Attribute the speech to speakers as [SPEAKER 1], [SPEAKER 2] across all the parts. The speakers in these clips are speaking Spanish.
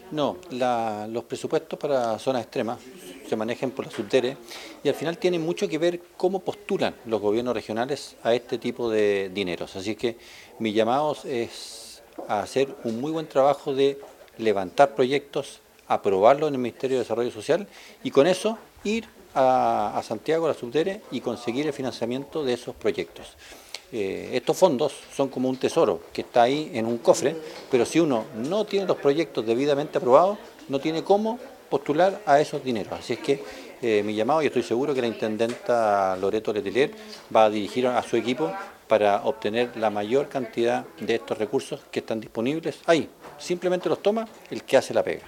[SPEAKER 1] No, los presupuestos para zonas extremas se manejan por la Subdere y al final tiene mucho que ver cómo postulan los gobiernos regionales a este tipo de dineros. Así que mi llamado es a hacer un muy buen trabajo de levantar proyectos, aprobarlos en el Ministerio de Desarrollo Social y con eso ir a Santiago, a la Subdere y conseguir el financiamiento de esos proyectos. Estos fondos son como un tesoro que está ahí en un cofre, pero si uno no tiene los proyectos debidamente aprobados, no tiene cómo postular a esos dineros. Así es que mi llamado, y estoy seguro que la intendenta Loreto Letelier va a dirigir a su equipo para obtener la mayor cantidad de estos recursos que están disponibles ahí. Simplemente los toma el que hace la pega.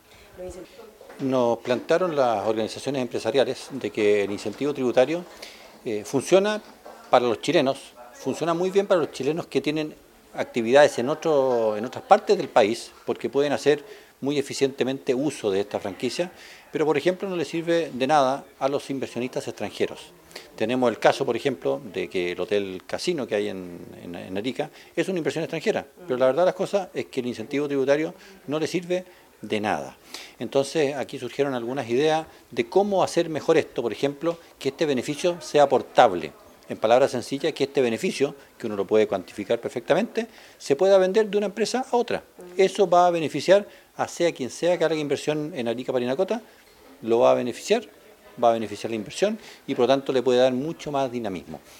[SPEAKER 1] Nos plantearon las organizaciones empresariales de que el incentivo tributario funciona para los chilenos, funciona muy bien para los chilenos que tienen actividades en otras partes del país, porque pueden hacer muy eficientemente uso de esta franquicia, pero por ejemplo no le sirve de nada a los inversionistas extranjeros. Tenemos el caso, por ejemplo, de que el Hotel Casino que hay en Arica es una inversión extranjera, pero la verdad de las cosas es que el incentivo tributario no le sirve de nada. Entonces aquí surgieron algunas ideas de cómo hacer mejor esto, por ejemplo, que este beneficio sea portable. En palabras sencillas, que este beneficio, que uno lo puede cuantificar perfectamente, se pueda vender de una empresa a otra. Eso va a beneficiar a sea quien sea que haga inversión en Arica Parinacota, lo va a beneficiar la inversión y por lo tanto le puede dar mucho más dinamismo.